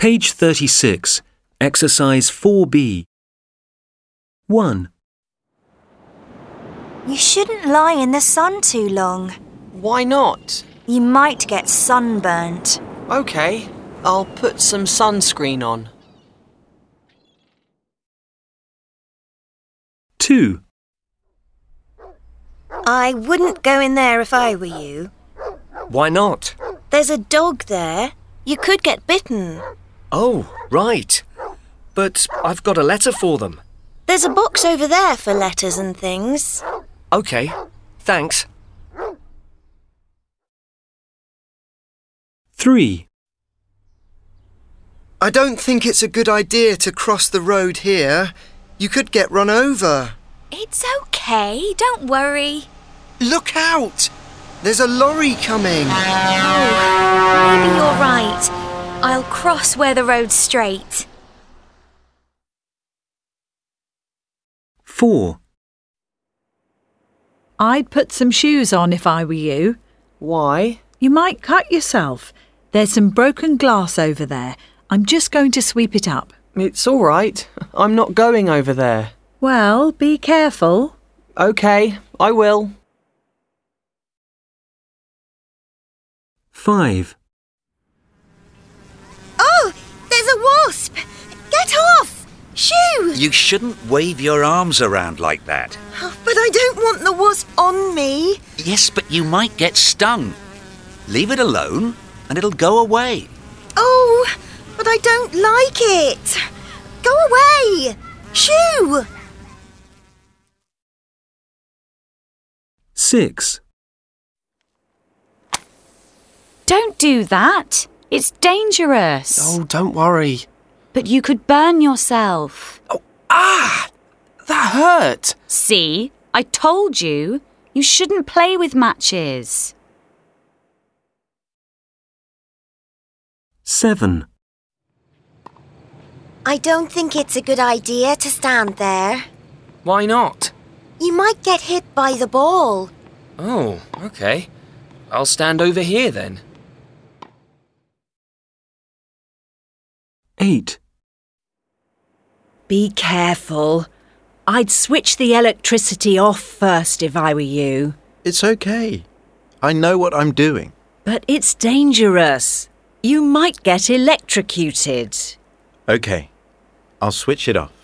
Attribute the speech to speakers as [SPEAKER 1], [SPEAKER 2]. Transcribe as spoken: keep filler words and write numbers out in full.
[SPEAKER 1] Page thirty-six, Exercise four B. one.
[SPEAKER 2] You shouldn't lie in the sun too long.
[SPEAKER 3] Why not?
[SPEAKER 2] You might get sunburnt.
[SPEAKER 3] OK, I'll put some sunscreen on.
[SPEAKER 1] two.
[SPEAKER 2] I wouldn't go in there if I were you.
[SPEAKER 4] Why not?
[SPEAKER 2] There's a dog there. You could get bitten.
[SPEAKER 4] Oh, right. But I've got a letter for them.
[SPEAKER 2] There's a box over there for letters and things.
[SPEAKER 4] OK, thanks.
[SPEAKER 1] three.
[SPEAKER 5] I don't think it's a good idea to cross the road here. You could get run over.
[SPEAKER 2] It's okay, don't worry.
[SPEAKER 5] Look out! There's a lorry coming.
[SPEAKER 2] Oh, maybe you're right. I'll cross where the road's straight.
[SPEAKER 1] four.
[SPEAKER 6] I'd put some shoes on if I were you.
[SPEAKER 3] Why?
[SPEAKER 6] You might cut yourself. There's some broken glass over there. I'm just going to sweep it up.
[SPEAKER 3] It's all right. I'm not going over there.
[SPEAKER 6] Well, be careful.
[SPEAKER 3] OK, I will.
[SPEAKER 1] five.
[SPEAKER 2] Oh, there's a wasp! Get off! Shoo!
[SPEAKER 7] You shouldn't wave your arms around like that.
[SPEAKER 2] Oh, but I don't want the wasp on me.
[SPEAKER 7] Yes, but you might get stung. Leave it alone and it'll go away.
[SPEAKER 2] Oh, but I don't like it. Go away! Shoo!
[SPEAKER 1] six.
[SPEAKER 8] Don't do that. It's dangerous.
[SPEAKER 3] Oh, don't worry.
[SPEAKER 8] But you could burn yourself.
[SPEAKER 3] Oh, ah! That hurt.
[SPEAKER 8] See? I told you. You shouldn't play with matches.
[SPEAKER 1] seven.
[SPEAKER 2] I don't think it's a good idea to stand there.
[SPEAKER 9] Why not?
[SPEAKER 2] You might get hit by the ball.
[SPEAKER 9] Oh, OK. I'll stand over here then.
[SPEAKER 1] eight.
[SPEAKER 6] Be careful. I'd switch the electricity off first if I were you.
[SPEAKER 10] It's okay. I know what I'm doing.
[SPEAKER 6] But it's dangerous. You might get electrocuted.
[SPEAKER 10] Okay, I'll switch it off.